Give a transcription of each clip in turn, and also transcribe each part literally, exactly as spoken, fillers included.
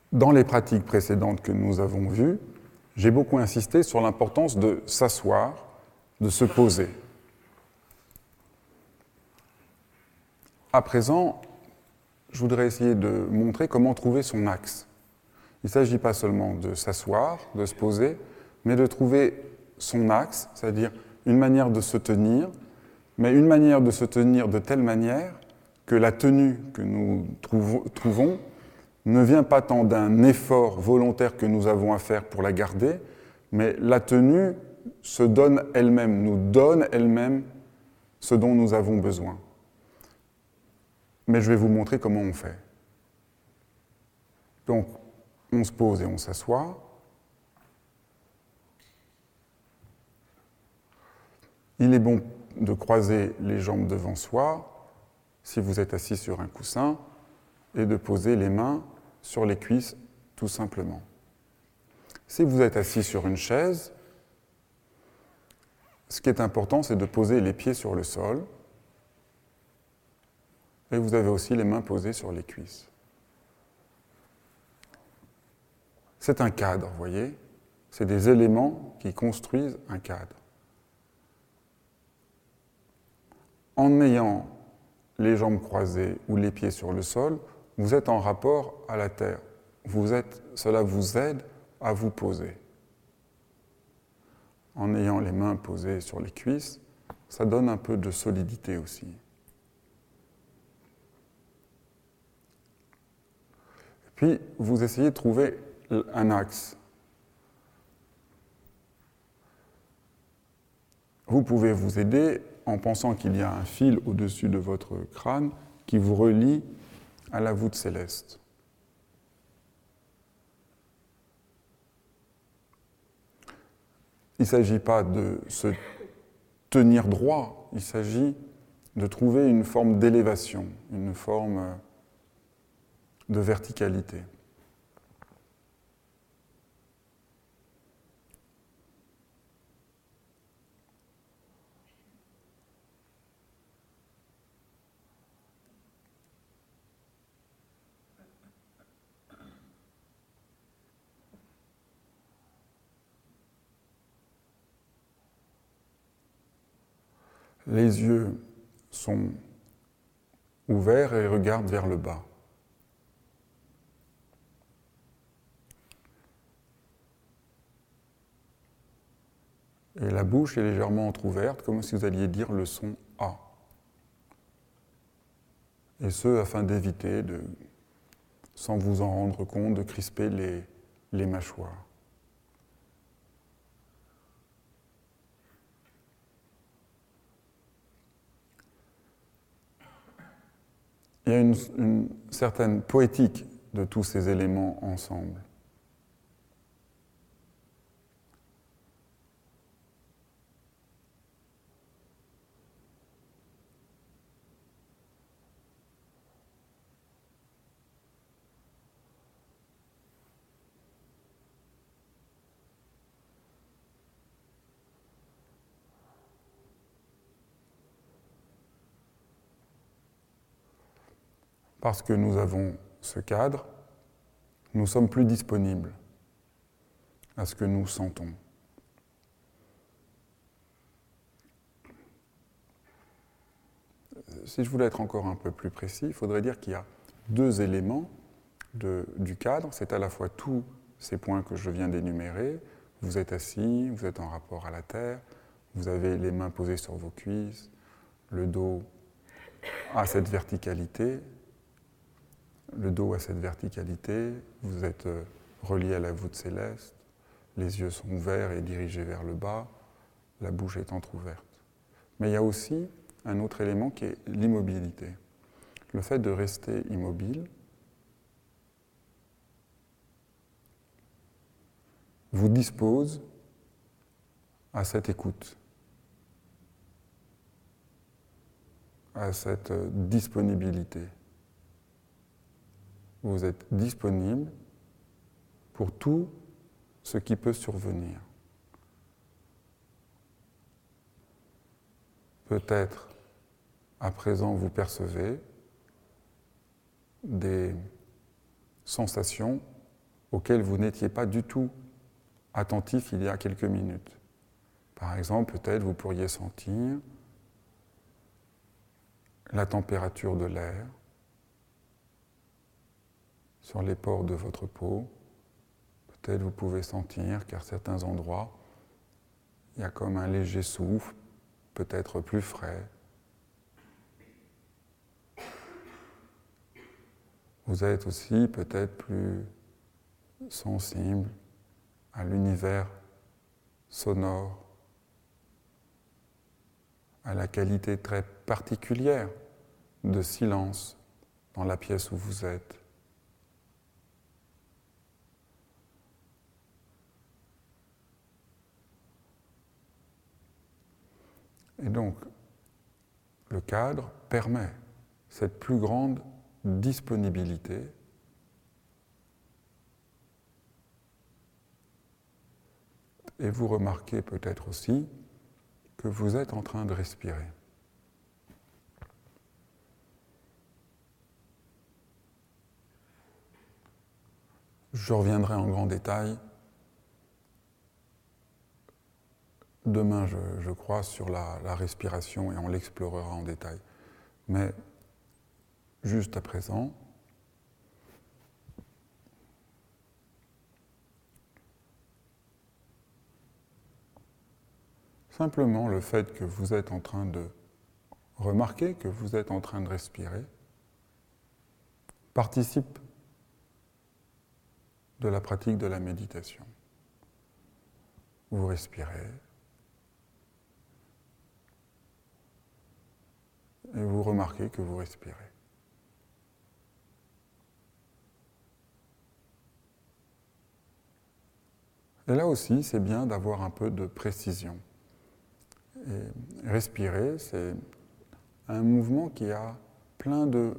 Dans les pratiques précédentes que nous avons vues, j'ai beaucoup insisté sur l'importance de s'asseoir, de se poser. À présent, je voudrais essayer de montrer comment trouver son axe. Il ne s'agit pas seulement de s'asseoir, de se poser, mais de trouver son axe, c'est-à-dire une manière de se tenir, mais une manière de se tenir de telle manière que la tenue que nous trouvons ne vient pas tant d'un effort volontaire que nous avons à faire pour la garder, mais la tenue se donne elle-même, nous donne elle-même ce dont nous avons besoin. Mais je vais vous montrer comment on fait. Donc, on se pose et on s'assoit. Il est bon de croiser les jambes devant soi, si vous êtes assis sur un coussin, et de poser les mains sur les cuisses, tout simplement. Si vous êtes assis sur une chaise, ce qui est important, c'est de poser les pieds sur le sol, et vous avez aussi les mains posées sur les cuisses. C'est un cadre, vous voyez, c'est des éléments qui construisent un cadre. En ayant les jambes croisées ou les pieds sur le sol, vous êtes en rapport à la terre. Vous êtes, cela vous aide à vous poser. En ayant les mains posées sur les cuisses, ça donne un peu de solidité aussi. Puis, vous essayez de trouver un axe. Vous pouvez vous aider en pensant qu'il y a un fil au-dessus de votre crâne qui vous relie à la voûte céleste. Il ne s'agit pas de se tenir droit, il s'agit de trouver une forme d'élévation, une forme de verticalité. Les yeux sont ouverts et regardent vers le bas. Et la bouche est légèrement entrouverte, comme si vous alliez dire le son A. Et ce, afin d'éviter, de, sans vous en rendre compte, de crisper les, les mâchoires. Il y a une, une certaine poétique de tous ces éléments ensemble. Parce que nous avons ce cadre, nous sommes plus disponibles à ce que nous sentons. Si je voulais être encore un peu plus précis, il faudrait dire qu'il y a deux éléments de, du cadre. C'est à la fois tous ces points que je viens d'énumérer. Vous êtes assis, vous êtes en rapport à la terre, vous avez les mains posées sur vos cuisses, le dos a cette verticalité, le dos a cette verticalité, vous êtes relié à la voûte céleste, les yeux sont ouverts et dirigés vers le bas, la bouche est entrouverte. Mais il y a aussi un autre élément qui est l'immobilité. Le fait de rester immobile vous dispose à cette écoute, à cette disponibilité. Vous êtes disponible pour tout ce qui peut survenir. Peut-être, à présent, vous percevez des sensations auxquelles vous n'étiez pas du tout attentif il y a quelques minutes. Par exemple, peut-être vous pourriez sentir la température de l'air sur les pores de votre peau. Peut-être vous pouvez sentir qu'à certains endroits, il y a comme un léger souffle, peut-être plus frais. Vous êtes aussi peut-être plus sensible à l'univers sonore, à la qualité très particulière de silence dans la pièce où vous êtes. Et donc, le cadre permet cette plus grande disponibilité et vous remarquez peut-être aussi que vous êtes en train de respirer. Je reviendrai en grand détail demain, je, je crois, sur la, la respiration et on l'explorera en détail. Mais juste à présent, simplement le fait que vous êtes en train de remarquer que vous êtes en train de respirer participe de la pratique de la méditation. Vous respirez et vous remarquez que vous respirez. Et là aussi, c'est bien d'avoir un peu de précision. Et respirer, c'est un mouvement qui a plein de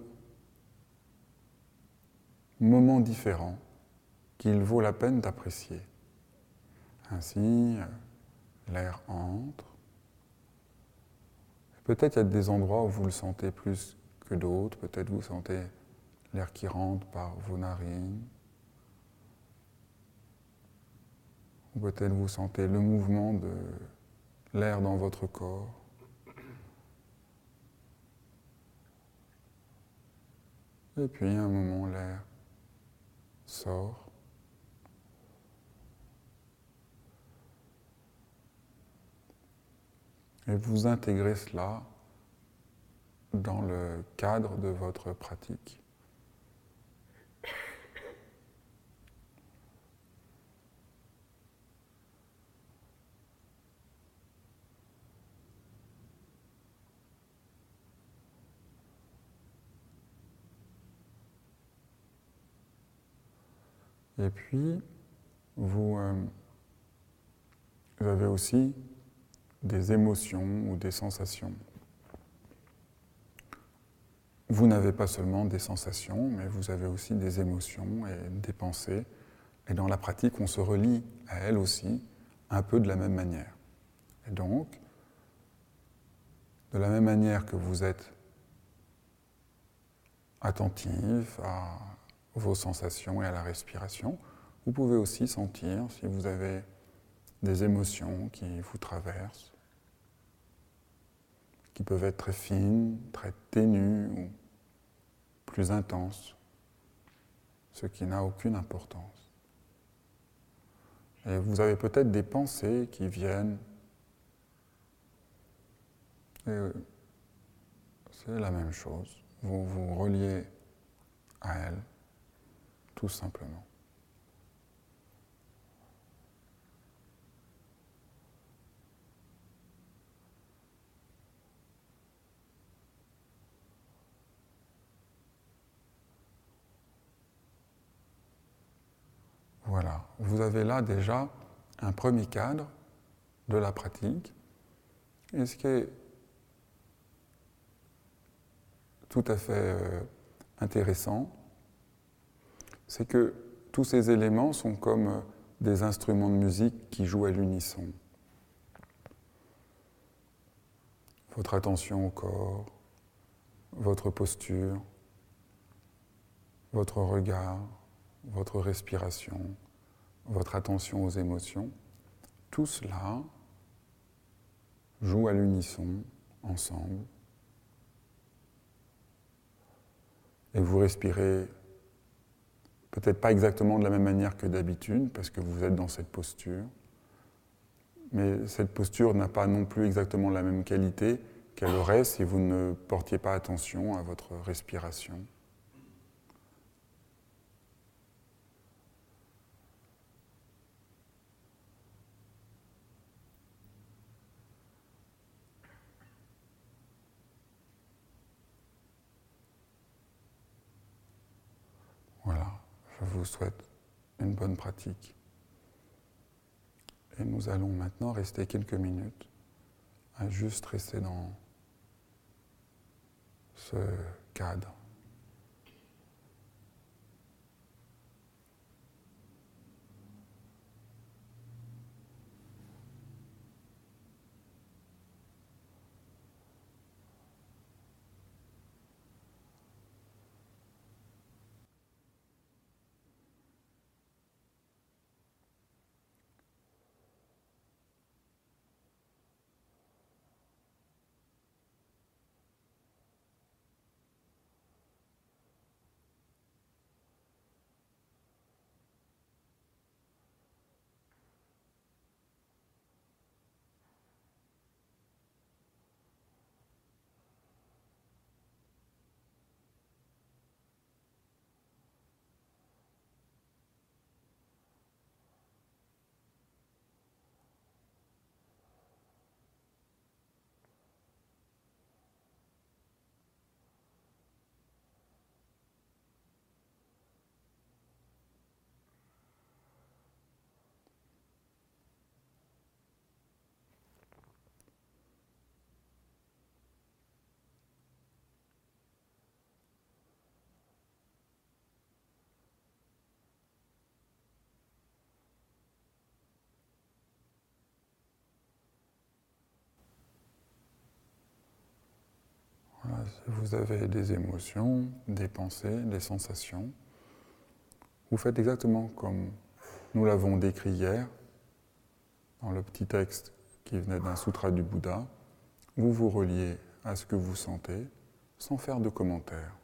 moments différents qu'il vaut la peine d'apprécier. Ainsi, l'air entre. Peut-être il y a des endroits où vous le sentez plus que d'autres. Peut-être vous sentez l'air qui rentre par vos narines. Ou peut-être vous sentez le mouvement de l'air dans votre corps. Et puis, à un moment, l'air sort. Et vous intégrez cela dans le cadre de votre pratique. Et puis, vous, euh, vous avez aussi des émotions ou des sensations. Vous n'avez pas seulement des sensations, mais vous avez aussi des émotions et des pensées. Et dans la pratique, on se relie à elles aussi, un peu de la même manière. Et donc, de la même manière que vous êtes attentif à vos sensations et à la respiration, vous pouvez aussi sentir si vous avez des émotions qui vous traversent, qui peuvent être très fines, très ténues ou plus intenses, ce qui n'a aucune importance. Et vous avez peut-être des pensées qui viennent, et c'est la même chose. Vous vous reliez à elles, tout simplement. Voilà, vous avez là déjà un premier cadre de la pratique. Et ce qui est tout à fait euh, intéressant, c'est que tous ces éléments sont comme des instruments de musique qui jouent à l'unisson. Votre attention au corps, votre posture, votre regard, votre respiration, votre attention aux émotions, tout cela joue à l'unisson, ensemble. Et vous respirez peut-être pas exactement de la même manière que d'habitude, parce que vous êtes dans cette posture, mais cette posture n'a pas non plus exactement la même qualité qu'elle aurait si vous ne portiez pas attention à votre respiration. Voilà, je vous souhaite une bonne pratique. Et nous allons maintenant rester quelques minutes à juste rester dans ce cadre. Voilà, si vous avez des émotions, des pensées, des sensations, vous faites exactement comme nous l'avons décrit hier, dans le petit texte qui venait d'un sutra du Bouddha. Vous vous reliez à ce que vous sentez, sans faire de commentaires.